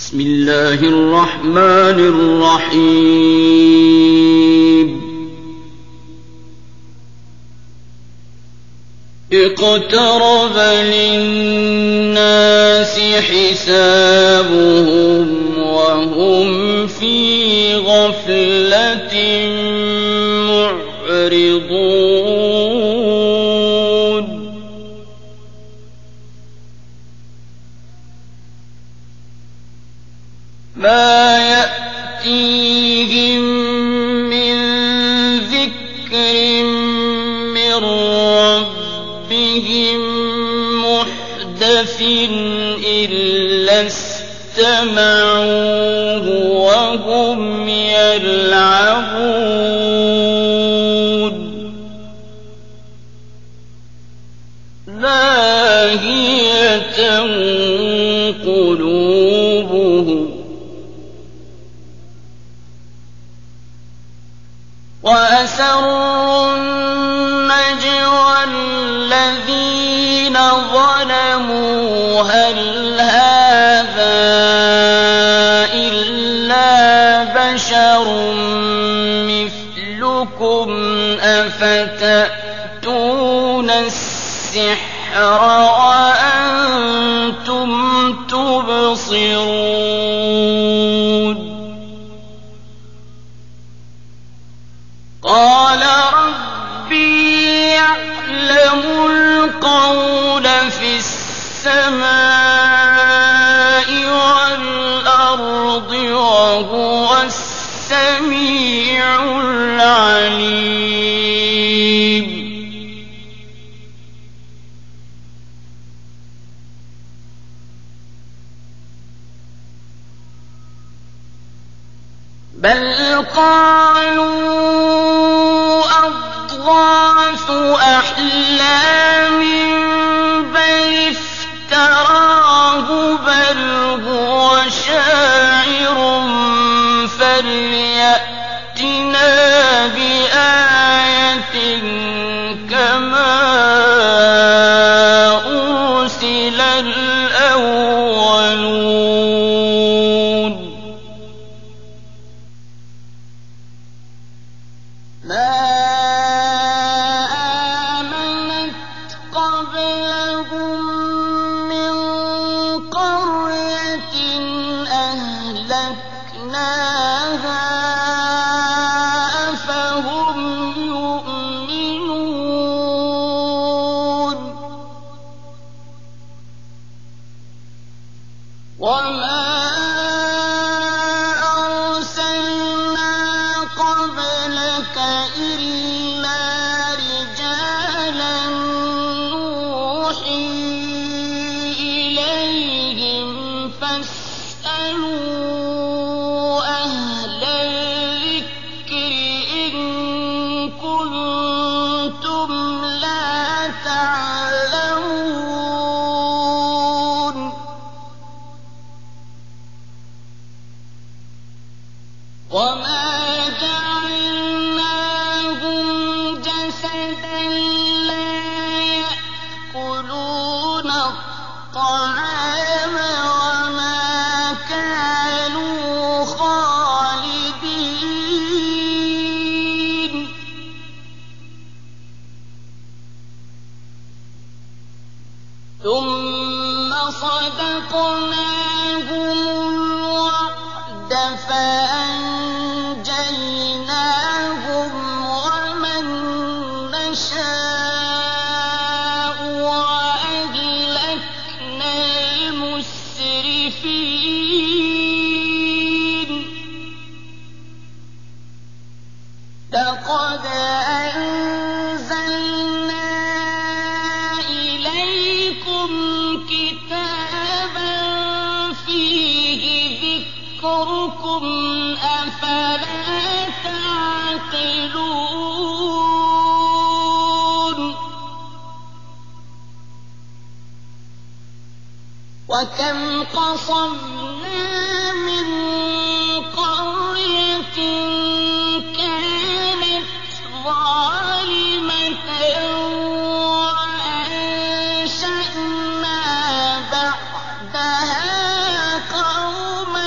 بسم الله الرحمن الرحيم اقترب للناس حسابهم وهم في غفلة معرضون ما يأتيهم من ذكر من ربهم محدث إلا استمعوه وهم يلعبون لاهية قلوبهم وأسروا النجوى الذين ظلموا هل هذا إلا بشر مثلكم أفتأتون السحر وأنتم تبصرون قال ربي يعلم القول في السماء والأرض وهو السميع العليم بل قالوا أضغاث أحلام بل افتراه بل هو شاعر فليأتنا بآية كما أرسل الأولون ما آمنت قبلهم من قرية أهلكناها أفهم يؤمنون وما أرسلنا قبلك إلا رجالا نوحي إليهم فاسألوا أهل الذكر إن كنتم لا تعلمون وما جعلناهم جسدا لا يأكلون الطعام وما كانوا خالدين ثم صدقناهم الوعد فأنجيناهم ومن نشاء وأهلكنا المسرفين لقد أنزلنا إليكم كتابا فيه ذكركم أفلا تعقلون وكم قصمنا من قرية كانت ظالمة وأنشأنا بعدها قوما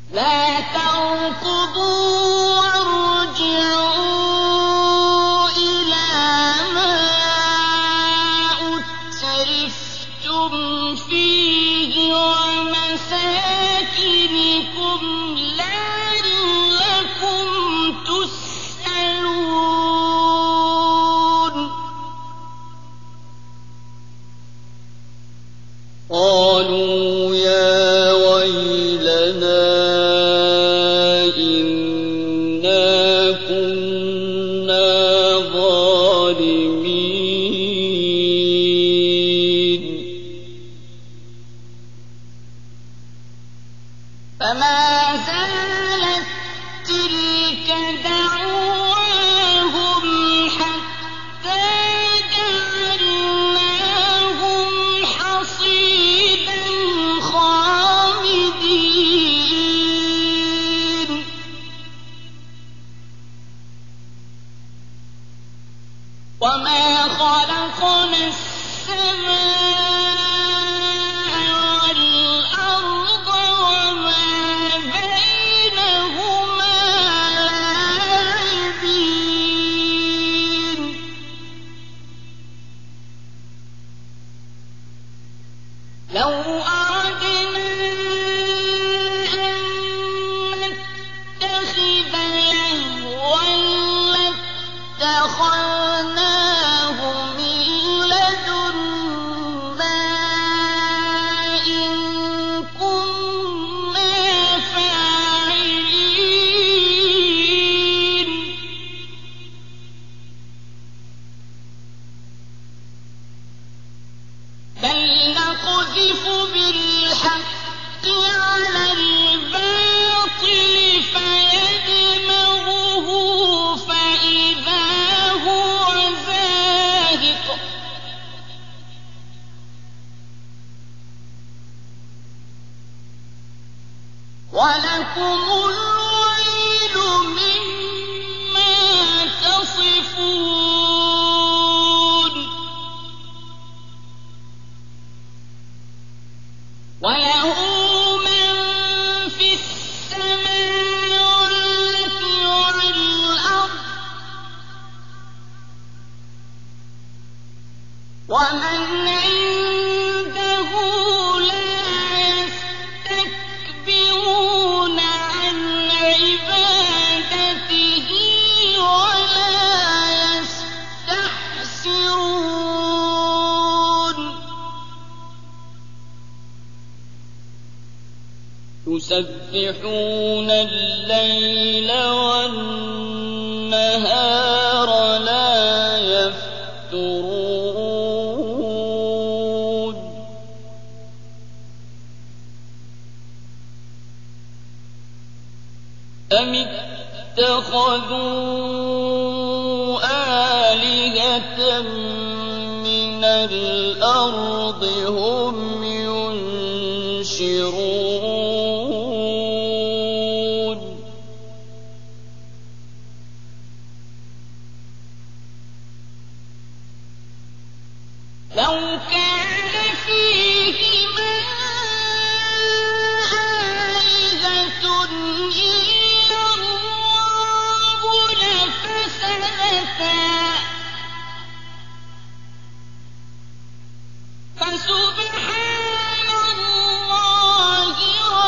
لا تركضوا وارجعوا إلى ما أترفتم فيه ومساكنكم لعلكم تسألون قالوا يا ويلنا إنا كنا ظالمين فما زالت تلك دعواهم حتى جعلناهم حصيدا خامدين وما خلقنا السماء والأرض وما بينهما لاعبين لو أردنا أن نتخذ لهوا لاتخذناه من لدنا إن كنا فاعلين بل نقذف بالحق على الباطل فيدمغه فإذا هو زاهق ولكم الويل مما تصفون وله من في السماوات والأرض ومن عنده لا يستكبرون عن عبادته ولا يستحسرون يسبحون الليل والنهار لا يفترون أم اتخذوا آلهة من الأرض هم ينشرون لو كان فيهما آلهة إلا الله لفسدتا فسبحان الله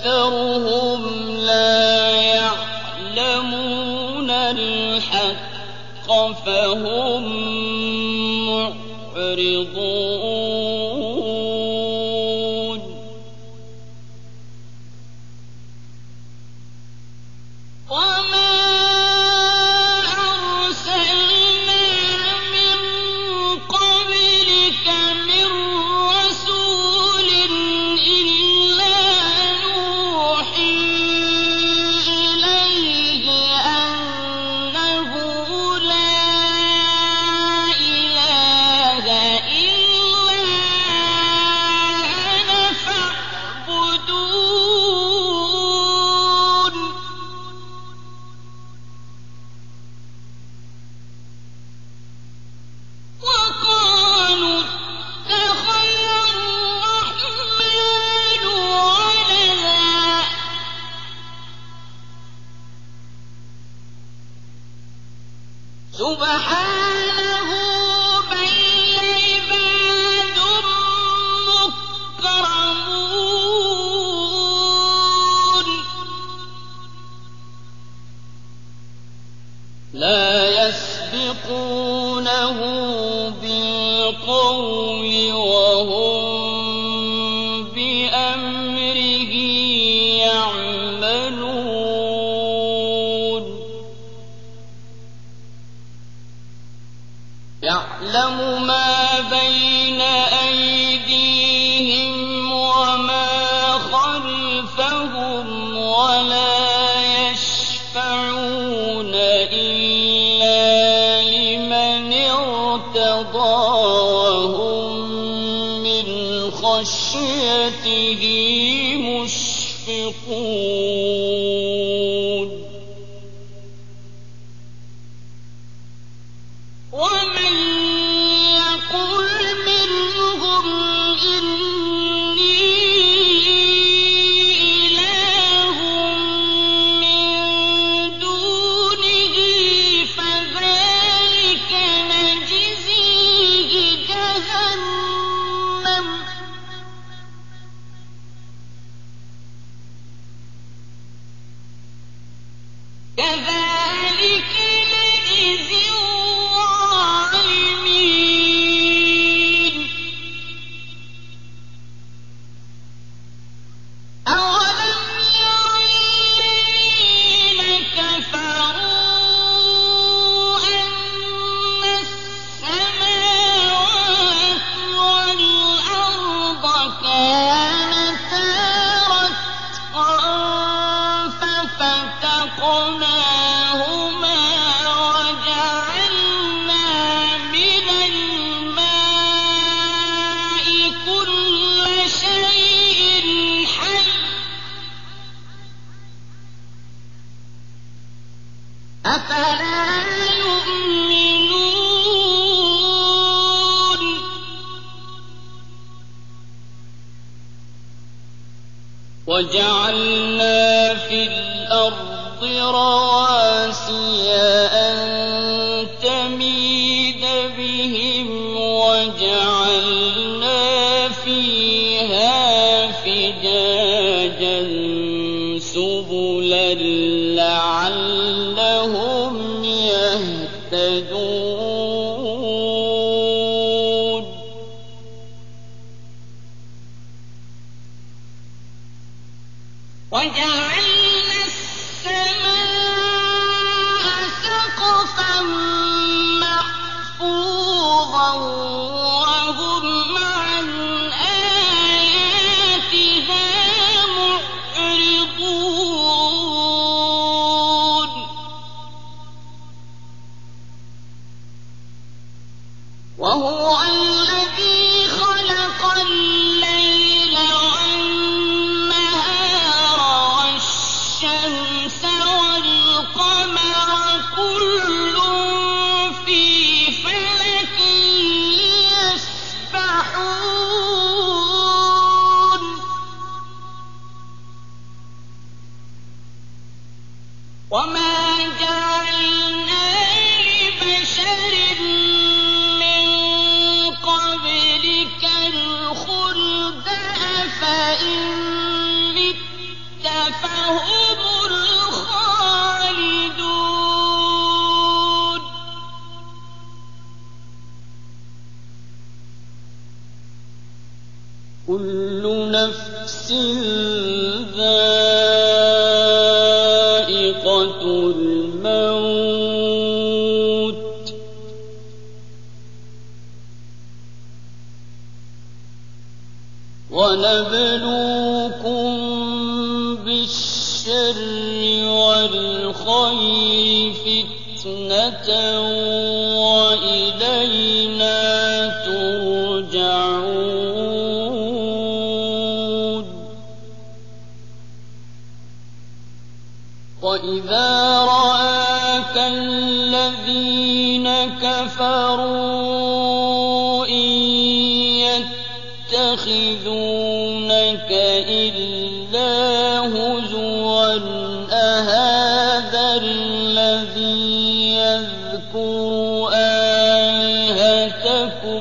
أَكْثَرُهُمْ لَا يَعْلَمُونَ الْحَقَّ فَهُم مُّعْرِضُونَ وَمَا أَرْسَلْنَا مِن قَبْلِكَ مِن رَّسُولٍ إِلَّا نُوحِي إِلَيْهِ أَنَّهُ لَا إِلَٰهَ إِلَّا أَنَا فَاعْبُدُونِ وَقَالُوا اتَّخَذَ الرَّحْمَٰنُ وَلَدًا سُبْحَانَهُ بَلْ عِبَادٌ مُّكْرَمُونَ لَا يَسْبِقُونَهُ بِالْقَوْلِ وَهُم بِأَمْرِهِ يَعْمَلُونَ يَعْلَمُ مَا بَيْنَ أَيْدِيهِمْ وَمَا خَلْفَهُمْ وَلَا يَشْفَعُونَ إِلَّا لِمَنِ ارْتَضَىٰ وَهُم مِّنْ خَشْيَتِهِ مُشْفِقُونَ وَمَن يَقُلْ مِنْهُمْ إِنِّي إِلَٰهٌ مِّن دُونِهِ فَذَٰلِكَ نَجْزِيهِ جَهَنَّمَ كَذَٰلِكَ نَجْزِي الظَّالِمِينَ أَوَلَمْ يَرَ الَّذِينَ كَفَرُوا أَنَّ السَّمَاوَاتِ وَالْأَرْضَ كَانَتَا رَتْقًا فَفَتَقْنَاهُمَا وَجَعَلْنَا مِنَ الْمَاءِ كُلَّ شَيْءٍ حَيٍّ ۖ أَفَلَا يُؤْمِنُونَ وَجَعَلْنَا فِي الْأَرْضِ رَوَاسِيَ أَن تَمِيدَ بِهِمْ وَجَعَلْنَا فِيهَا فِجَاجًا سُبُلًا لَّعَلَّهُمْ يَهْتَدُونَ وَجَعَلْنَا السَّمَاءَ سَقْفًا مَّحْفُوظًا وَهُمْ عَنْ آيَاتِهَا مُعْرِضُونَ وَهُوَ الَّذِي خَلَقَ اللَّيْلَ وَالنَّهَارَ وَالشَّمْسَ وَالْقَمَرَ كُلٌّ فِي فَلَكٍ يَسْبَحُونَ وَمَا جَعَلْنَا لِبَشَرٍ مِّن قَبْلِكَ الْخُلْدَ أَفَإِن مِّتَّ فهم الخالدون كل نفس ذائقة الموت ونبلوكم بالشر والخير فتنة وإلينا ترجعون وإذا رآك الذين كفروا إن يتخذونك إلا هزوا أهذا الذي يذكر آلهتكم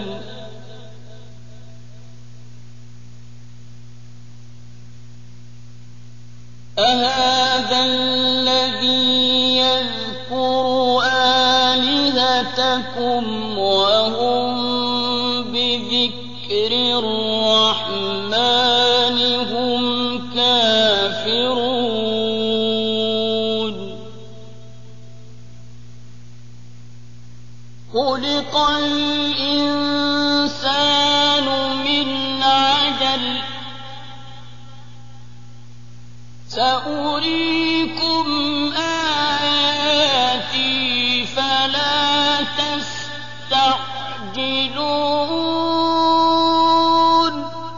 وهم بذكر الرحمن هم كافرون خلق الإنسان من عجل سأريكم آياتي فلا تستعجلون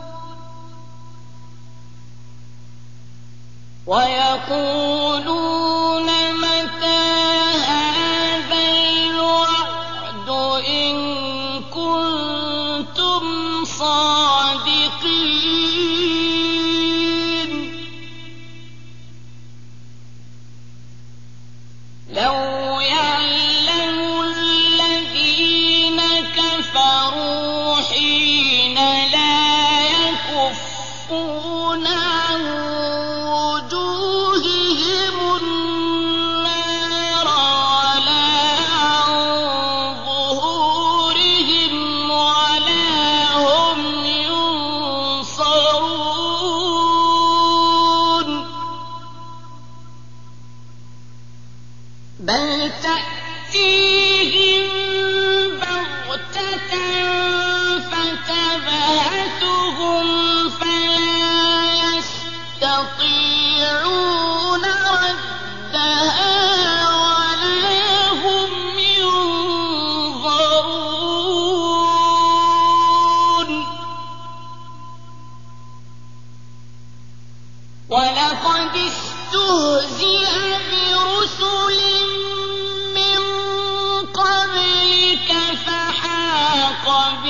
ويقولون متى هذا الوعد إن كنتم صادقين لو يعلم الذين كفروا حين لا يكفون عن وجوههم النار ولا عن ظهورهم ولا هم ينصرون بل تأتيهم بغتة فتبهتهم فلا يستطيعون ردها ولا هم ينظرون ولقد استهزئ برسل من قبلك فحاق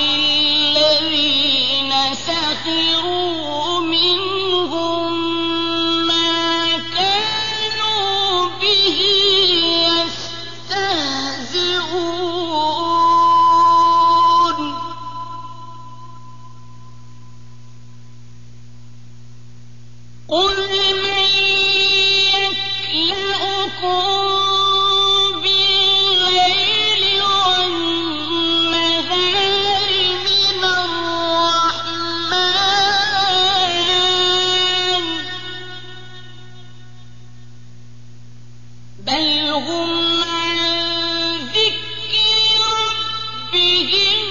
بالذين سخروا منهم ما كانوا به يستهزئون قل من يكلؤكم بالليل والنهار من الرحمن بل هم عن ذكر ربهم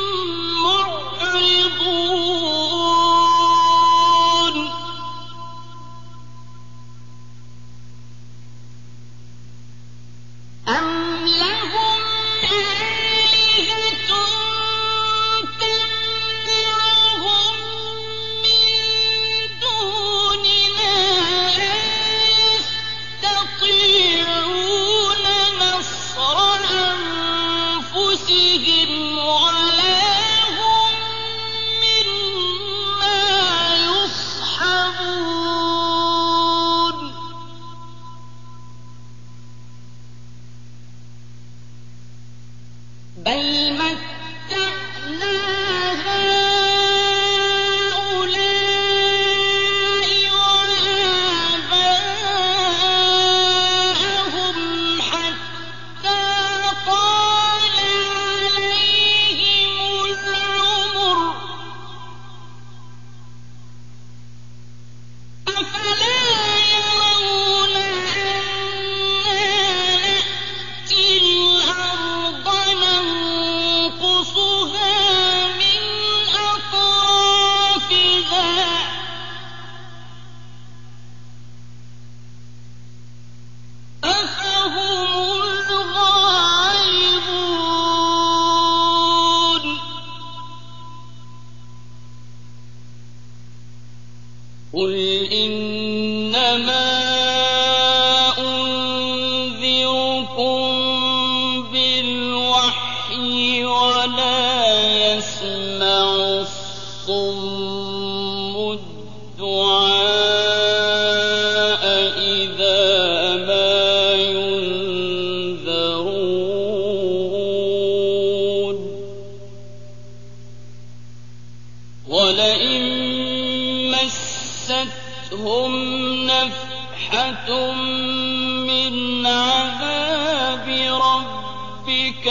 معرضون أم لهم آلهة تمنعهم من دوننا لا يستطيعون إنما أنذركم بالوحي ولا يسمع الصم الدعاء إذا ما ينذرون ولئن مستهم نفحة من عذاب ربك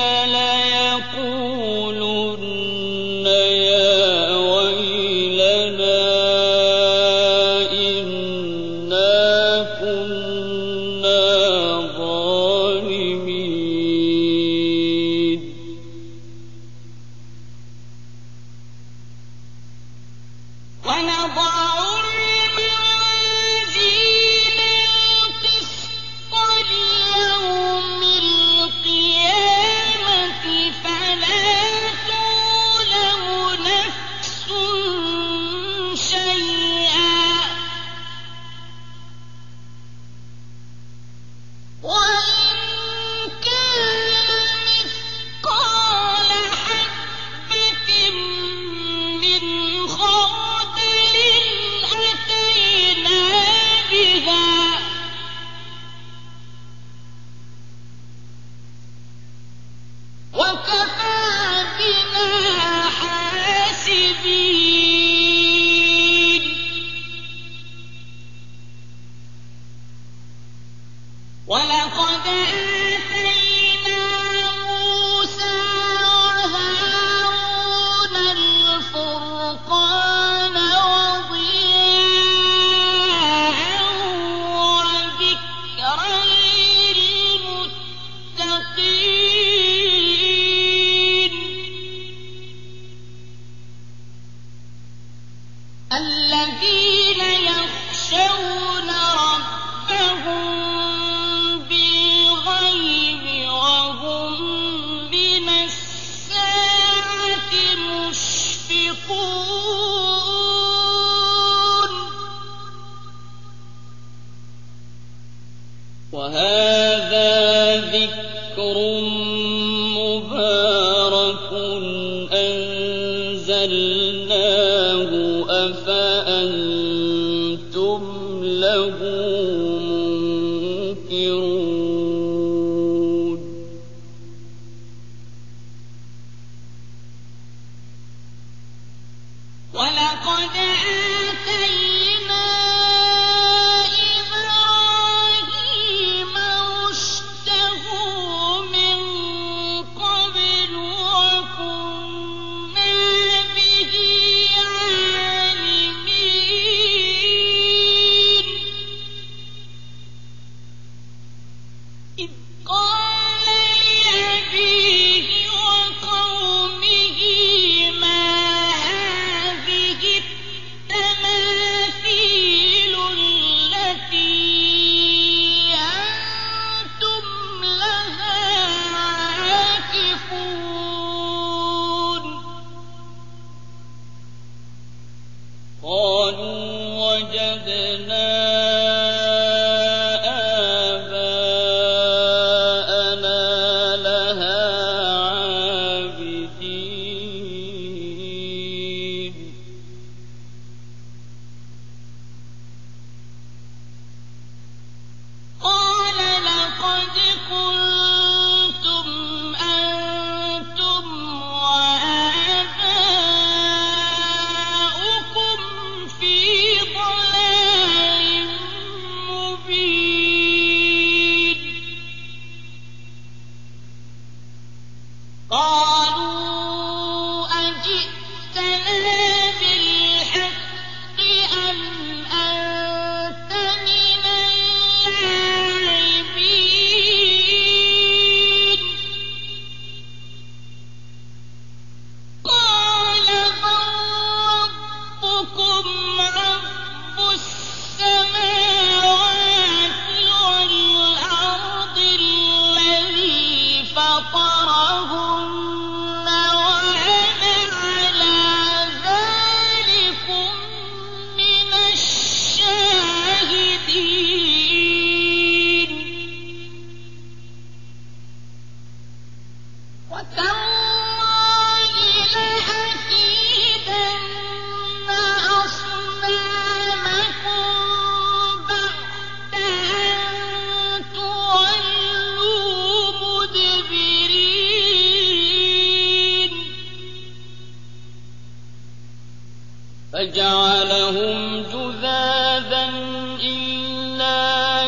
ليقولن يا ويلنا إنا كنا ظالمين ونضع الموازين القسط ليوم القيامة فلا تظلم نفس شيئا وإن كان مثقال حبة من خردل أتينا بها وكفى بنا حاسبين ولقد آتينا موسى وهارون الفرقان وضياء وذكرا للمتقين الذين يخشون ربهم بالغيب وهم من الساعة مشفقون وهذا ذكر مبارك أنزلناه أفأنتم له منكرون ولقد آتينا إبراهيم رشده من قبل وكنا به عالمين إذ قال لأبيه وقومه ما هذه التماثيل التي أنتم لها عاكفون قالوا وجدنا آباءنا لها عابدين قال لقد كنتم أنتم وآباؤكم في ضلال مبين قالوا أجئتنا بالحق أم أنت من اللاعبين قال بل ربكم رب السماوات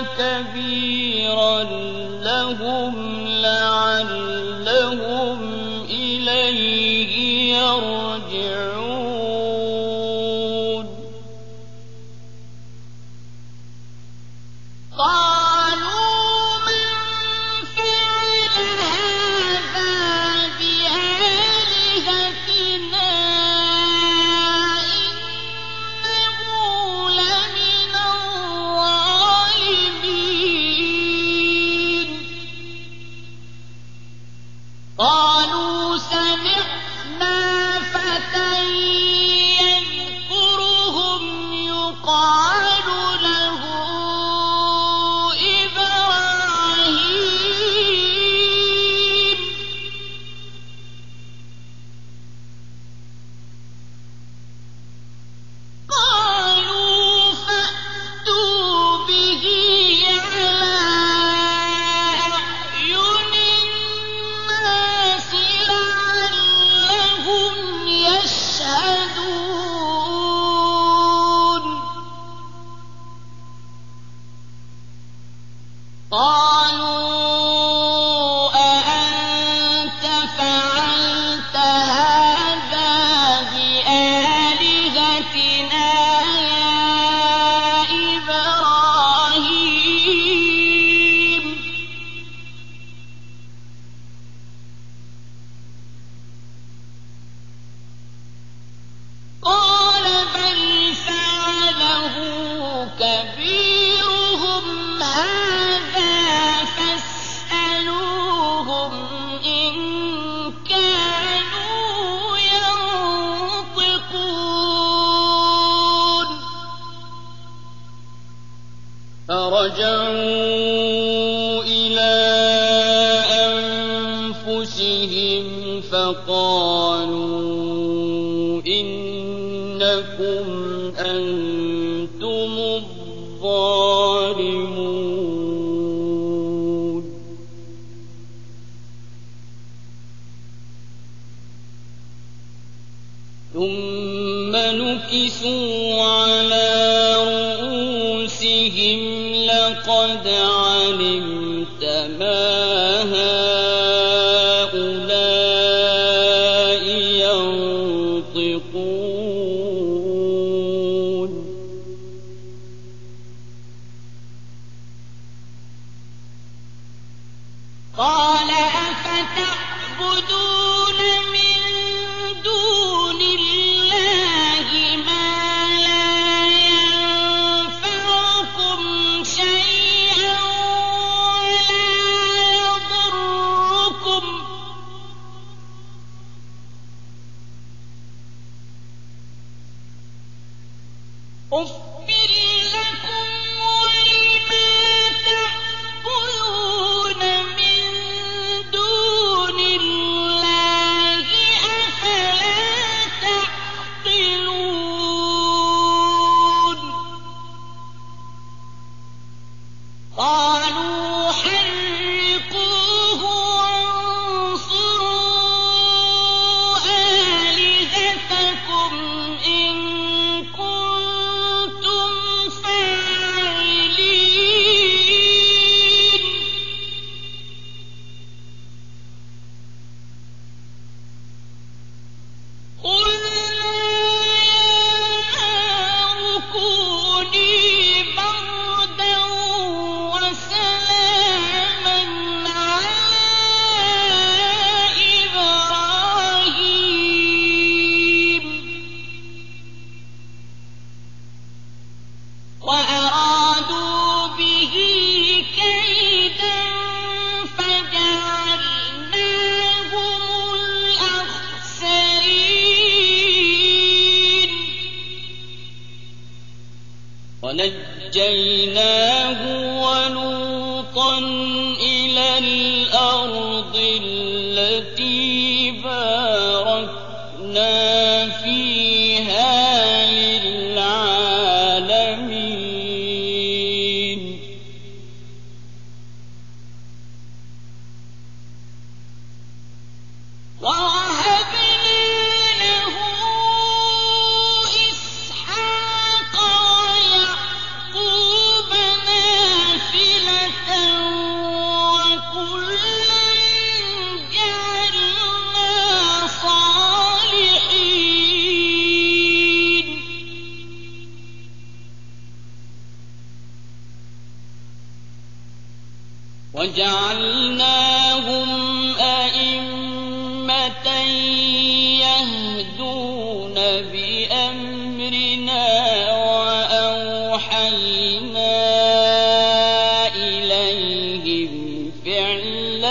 كَبِيرًا لَّهُمْ لَعَلَّهُمْ إِلَيْهِ يَرْجِعُونَ قَالُوا مَن فَعَلَ هَٰذَا بِآلِهَتِنَا إِنَّهُ لَمِنَ الظَّالِمِينَ قَالُوا سَمِعْنَا فَتًى يَذْكُرُهُمْ يُقَالُ لَهُ إِبْرَاهِيمُ قَالُوا فَأْتُوا بِهِ عَلَىٰ أَعْيُنِ النَّاسِ لَعَلَّهُمْ يَشْهَدُونَ قَالُوا أَأَنتَ فَعَلْتَ هَٰذَا بِآلِهَتِنَا يَا إِبْرَاهِيمُ قَالَ بَلْ فَعَلَهُ كَبِيرُهُمْ هَٰذَا فَاسْأَلُوهُمْ إِن كَانُوا يَنطِقُونَ فَرَجَعُوا إِلَىٰ أَنفُسِهِمْ فَقَالُوا إِنَّكُمْ أَنتُمُ الظَّالِمُونَ ثُمَّ نُكِسُوا عَلَىٰ رُءُوسِهِمْ لَقَدْ عَلِمْتَ مَا هَٰؤُلَاءِ يَنطِقُونَ قَالَ أَفَتَعْبُدُونَ مِن دُونِ اللَّهِ مَا لَا يَنفَعُكُمْ شَيْئًا وَلَا يَضُرُّكُمْ أُفٍّ لَّكُمْ وَلِمَا تَعْبُدُونَ مِن دُونِ اللَّهِ ۖ أَفَلَا تَعْقِلُونَ قَالُوا حَرِّقُوهُ وَانصُرُوا آلِهَتَكُمْ إِن كُنتُمْ فَاعِلِينَ قُلْنَا يَا نَارُ كُونِي بَرْدًا وَسَلَامًا عَلَىٰ إِبْرَاهِيمَ وَأَرَادُوا بِهِ كَيْدًا فَجَعَلْنَاهُمُ الْأَخْسَرِينَ وَنَجَّيْنَاهُ وَلُوطًا إِلَى الْأَرْضِ الَّتِي بَارَكْنَا فِيهَا لِلْعَالَمِينَ وَوَهَبْنَا لَهُ إِسْحَاقَ وَيَعْقُوبَ وَجَعَلْنَاهُمْ أَئِمَّةً يَهْدُونَ بِأَمْرِنَا وَأَوْحَيْنَا إِلَيْهِمْ فِعْلَ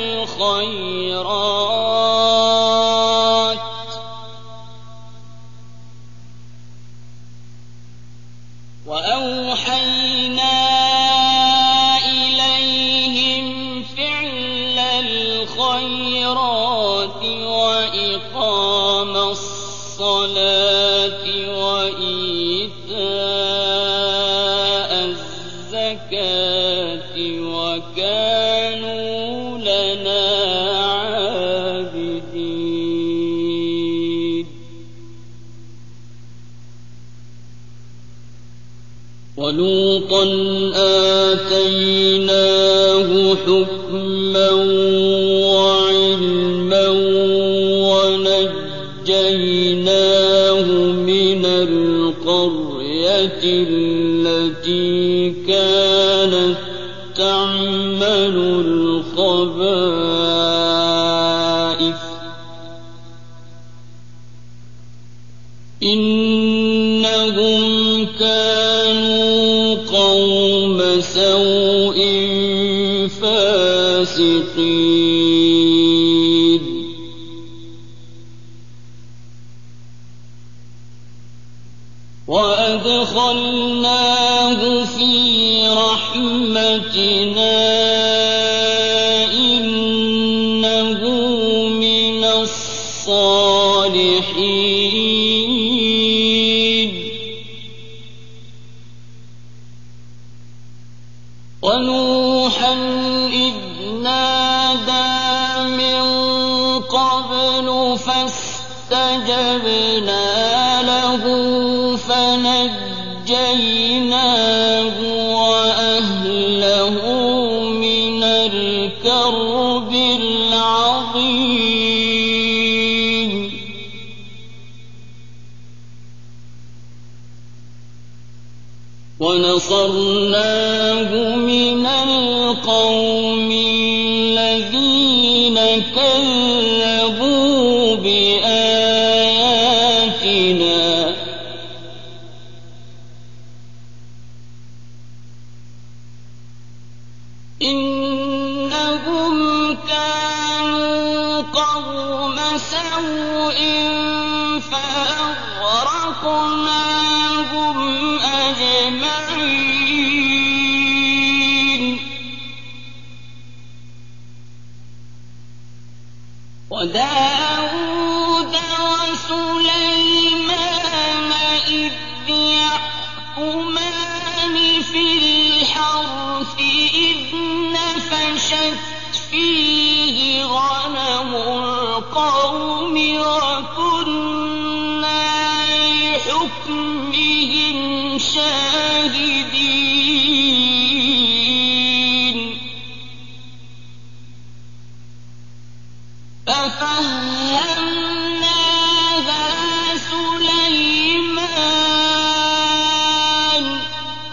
الْخَيْرَاتِ وَإِقَامَ الصَّلَاةِ وَإِيتَاءَ الزَّكَاةِ وَكَانُوا لَنَا عَابِدِينَ وَلُوطًا آتَيْنَاهُ حُكْمًا وَعِلْمًا وَنَجَّيْنَاهُ مِنَ الْقَرْيَةِ الَّتِي كَانَتْ تَعْمَلُ الْخَبَائِثَ إِنَّهُمْ كَانُوا قَوْمَ سَوْءٍ فَاسِقِينَ وَأَدْخَلْنَاهُ فِي رَحْمَتِنَا إِنَّهُ مِنَ الصَّالِحِينَ وَنُوحًا إِذْ نَادَىٰ مِن قَبْلُ فَاسْتَجَبْنَا لَهُ فَنَجَّيْنَاهُ وَأَهْلَهُ مِنَ الْكَرْبِ الْعَظِيمِ وَنَصَرْنَاهُ مِنَ الْقَوْمِ الَّذِينَ كَذَّبُوا بِآيَاتِنَا إِنَّهُمْ كَانُوا قَوْمَ سَوْءٍ فَأَغْرَقْنَاهُمْ أَجْمَعِينَ وَدَاوُودَ وَسُلَيْمَانَ إِذْ يَحْكُمَانِ فِي الْحَرْثِ إِذْ نَفَشَتْ فِيهِ غَنَمُ الْقَوْمِ وَكُنَّا لِحُكْمِهِمْ شَاهِدِينَ فَفَهَّمْنَاهَا سُلَيْمَانَ ۚ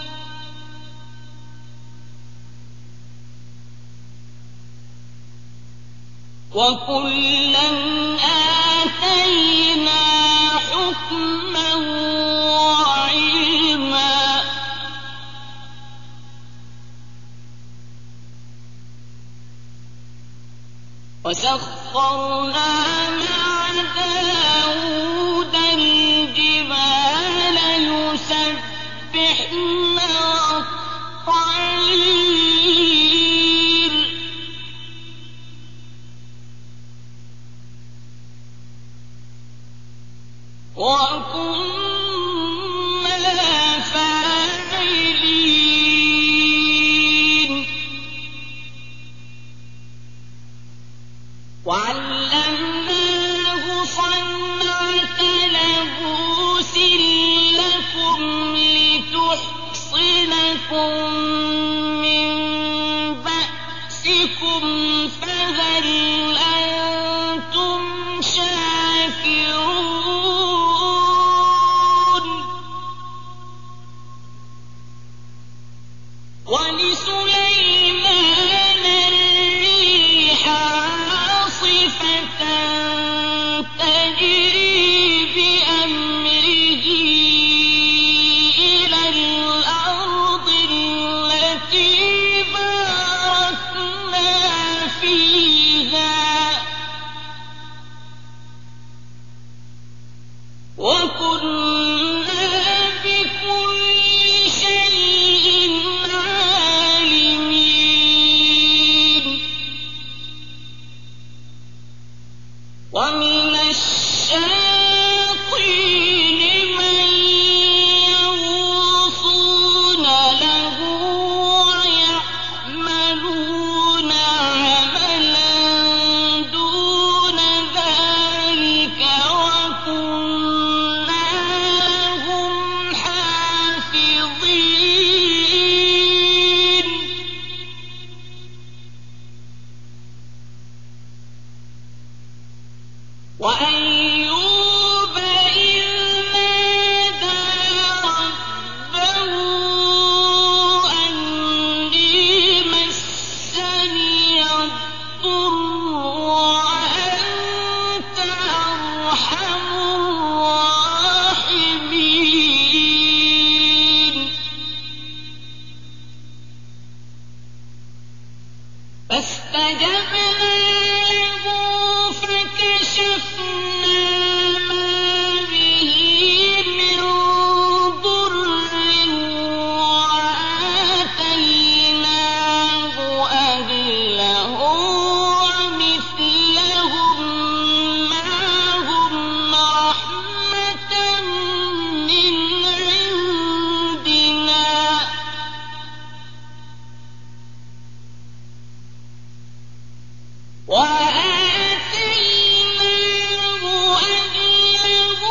وَكُلًّا آتَيْنَا حُكْمًا وَعِلْمًا ۚ وَسَخَّرْنَا مَعَ دَاوُودَ الْجِبَالَ يُسَبِّحْنَ وَالطَّيْرَ ۚ وَكُنَّا فَاعِلِينَ وَعَلَّمْنَاهُ صَنْعَةَ لَبُوسٍ لَّكُمْ لِتُحْصِنَكُم مِّن بَأْسِكُمْ فَهَلْ أَنتُمْ شَاكِرُونَ وَلِسُلَيْمَانَ وأيوب إذ نادى ربه أني مسني الضر وأنت أرحم الراحمين فاستجبنا له فكشفنا ما به من ضر وآتيناه أهله ومثلهم معهم رحمة من عندنا وآتيناه أهله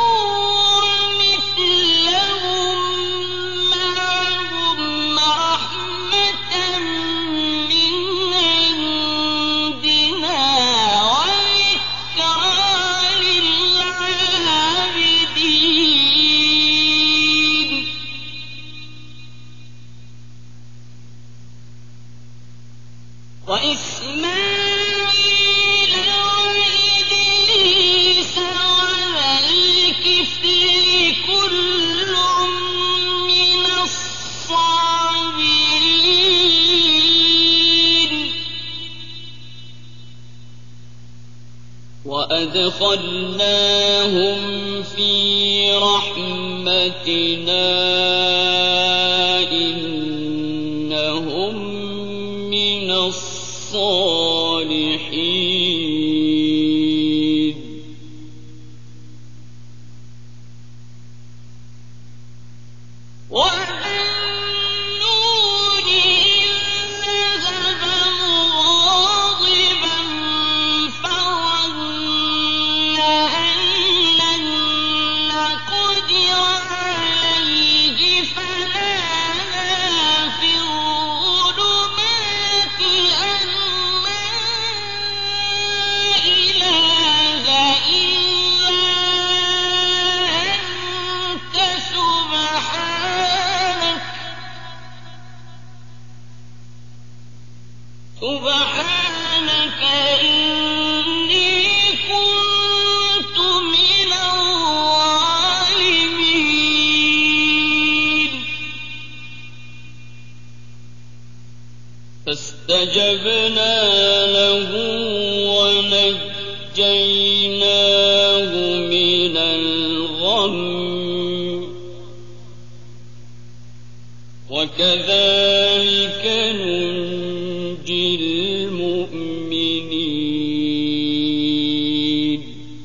ومثلهم معهم رحمة من عندنا وذكرى للعابدين وإسماعيل وإدريس وذا الكفل كل من الصابرين وأدخلناهم في رحمتنا إنهم من الصالحين وذا النون إذ ذهب مغاضبا فظن أن لن نقدر عليه فنادى في الظلمات أن لا إله إلا أنت سبحانك إني كنت من الظالمين فاستجبنا له ونجيناه من الغم وكذلك ننجي المؤمنين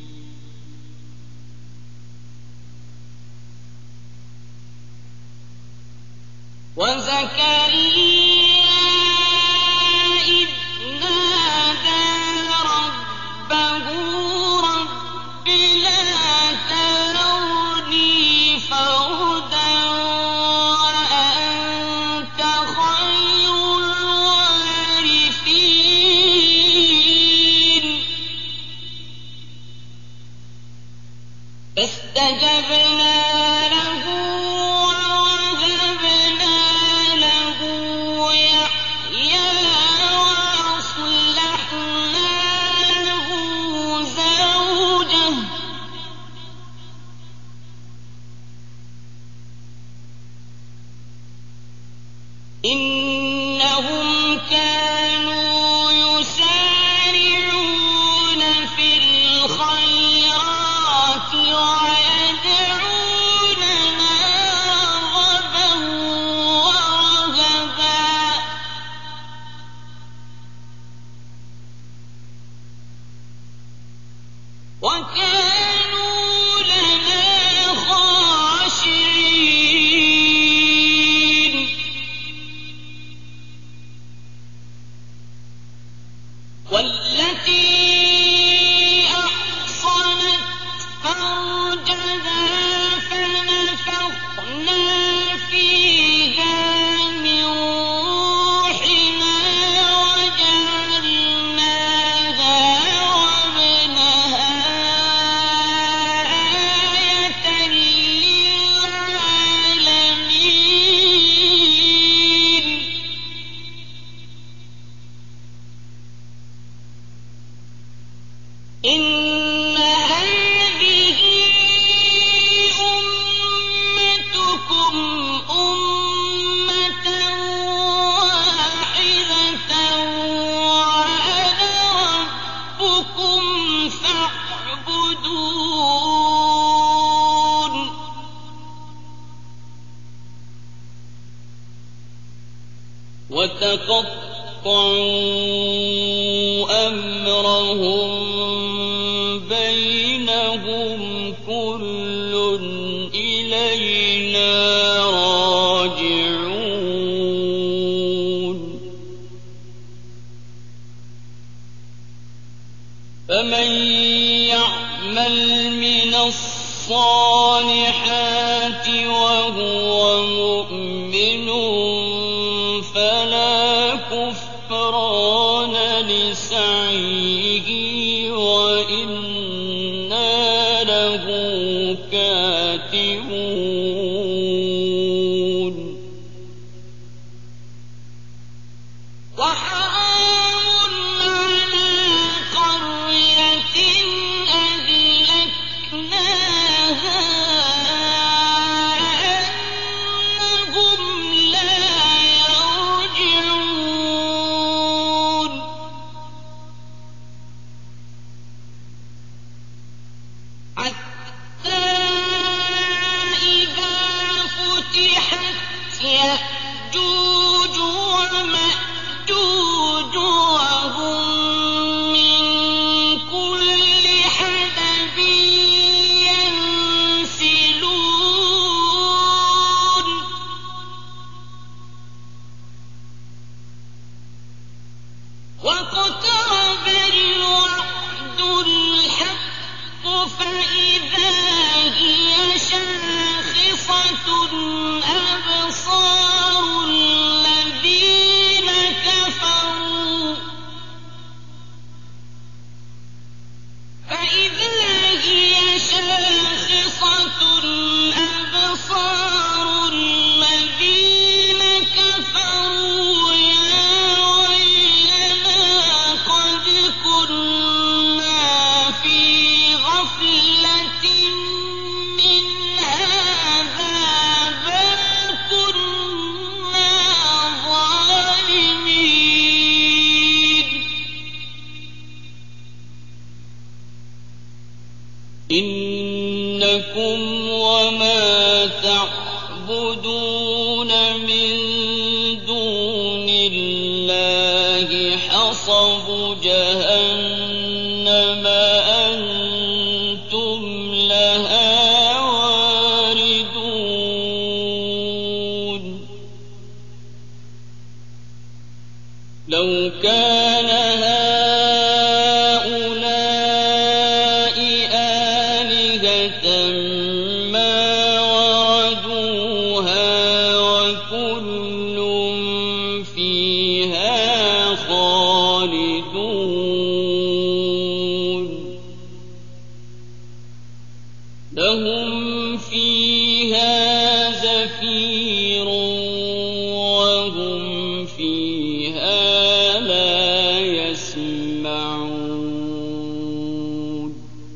وزكريا إذ نادى ربه رب لا تذرني فردا وأنت خير الوارثين فاستجبنا له ووهبنا له يحيى وأصلحنا له زوجه إنهم كانوا يسارعون في الخيرات ويدعوننا رغبا ورهبا وكانوا لنا خاشعين والتي أحصنت فرجها فنفخنا فيها من روحنا وجعلناها وابنها فَتَقَطَّعُوا أَمْرَهُم بَيْنَهُمْ ۖ كُلٌّ إِلَيْنَا رَاجِعُونَ فَمَن يَعْمَلْ مِنَ الصَّالِحَاتِ وَهُوَ مُؤْمِنٌ فَلَا كُفْرَانَ لِسَعْيِهِ وَإِنَّا لَهُ كَاتِبُونَ وَحَرَامٌ عَلَىٰ قَرْيَةٍ أَهْلَكْنَاهَا أَنَّهُمْ لَا يَرْجِعُونَ حَتَّىٰ إِذَا فُتِحَتْ يَأْجُوجُ وَمَأْجُوجُ وَهُم مِّن كُلِّ حَدَبٍ يَنسِلُونَ وَاقْتَرَبَ الْوَعْدُ الْحَقُّ فَإِذَا هِيَ شَاخِصَةٌ أَبْصَارُ الَّذِينَ كَفَرُوا يَا وَيْلَنَا قَدْ كُنَّا فِي غَفْلَةٍ مِّنْ هَٰذَا بَلْ كُنَّا ظَالِمِينَ إِنَّكُمْ وَمَا تَعْبُدُونَ مِن دُونِ اللَّهِ حَصَبُ جَهَنَّمَ أَنتُمْ لَهَا وَارِدُونَ لَوْ كَانَ هَٰؤُلَاءِ آلِهَةً مَّا وَرَدُوهَا وَكُلٌّ فِيهَا خَالِدُونَ لَهُمْ فِيهَا زَفِيرٌ وَهُمْ فِيهَا لَا يَسْمَعُونَ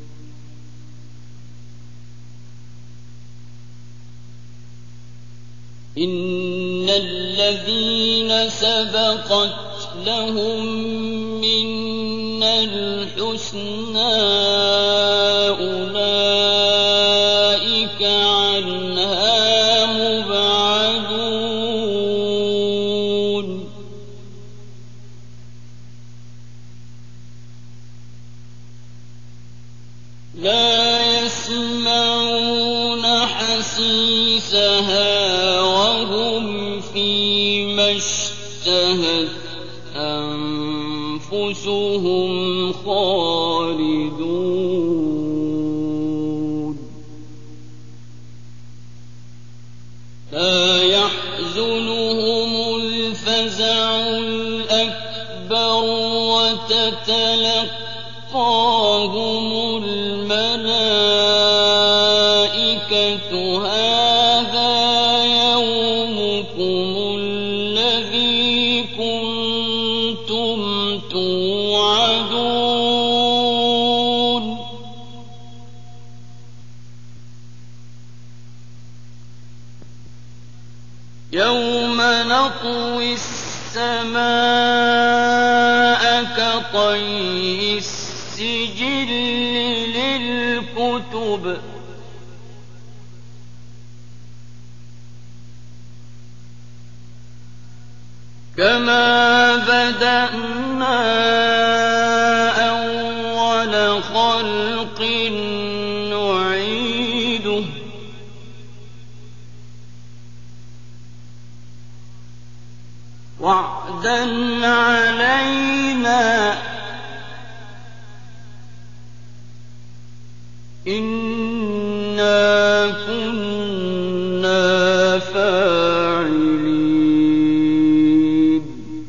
إِنَّ الَّذِينَ سَبَقَتْ لَهُم مِّنَّا الْحُسْنَىٰ أُولَٰئِكَ عَنْهَا مُبْعَدُونَ لَا يَسْمَعُونَ حَسِيسَهَا وَهُمْ فِيمَا اشْتَهَتْ أَنفُسُهُمْ خَالِدُونَ لَا يَحْزُنُهُمُ الْفَزَعُ الْأَكْبَرُ وَتَتَلَقَّاهُمُ الْمَلَائِكَةُ هَٰذَا يَوْمُكُمُ الَّذِي كُنتُمْ تُوعَدُونَ يَوْمَ نَطْوِي السَّمَاءَ كَطَيِّ السِّجِلِّ لِلْكُتُبِ كما بدأنا أول خلق نعيده وعدا علينا إنا كنا فاعلين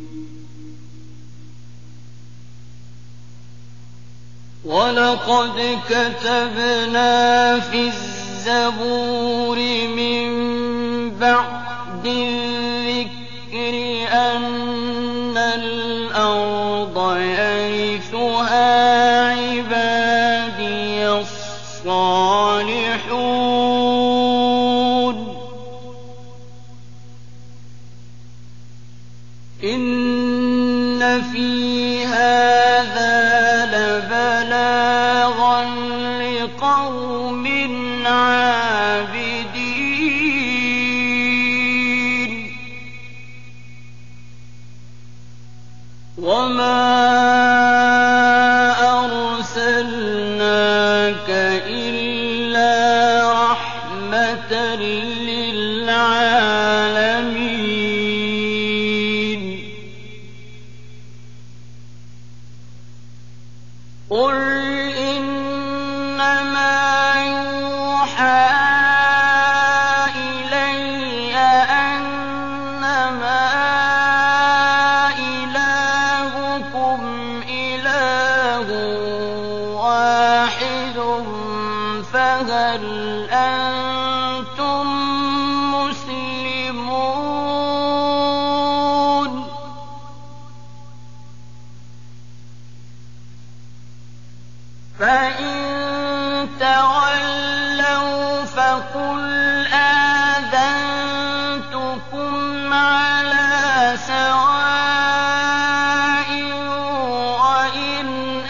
ولقد كتبنا في الزبور من بعد الذكر أن الأرض يرثها عبادي الصالحون إن في هذا لبلاغا لقوم عابدين وما أرسلناك إلا رحمة للعالمين قل إنما يوحى إلي أنما إلهكم إله واحد فهل أنتم مسلمون فإن تولوا فقل آذنتكم على سواء وإن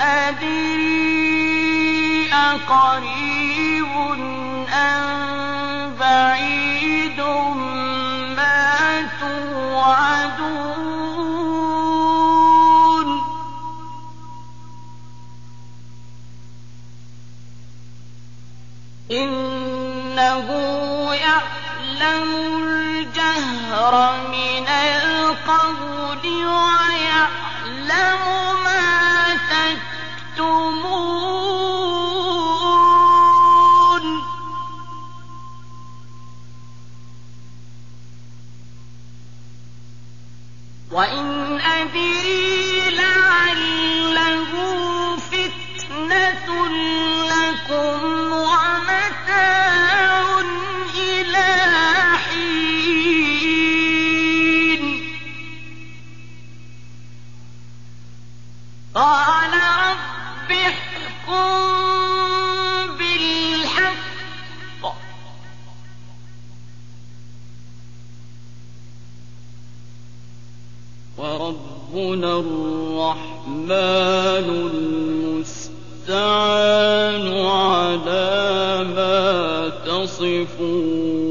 أدري أقريب أم بعيد ما توعدون إنه يعلم الجهر من القول ويعلم ما تكتمون وإن أدري لعله فتنة لكم ومتاع إلى حين قال رب احكم بالحق وربنا الرحمن المستعان على ما تصفون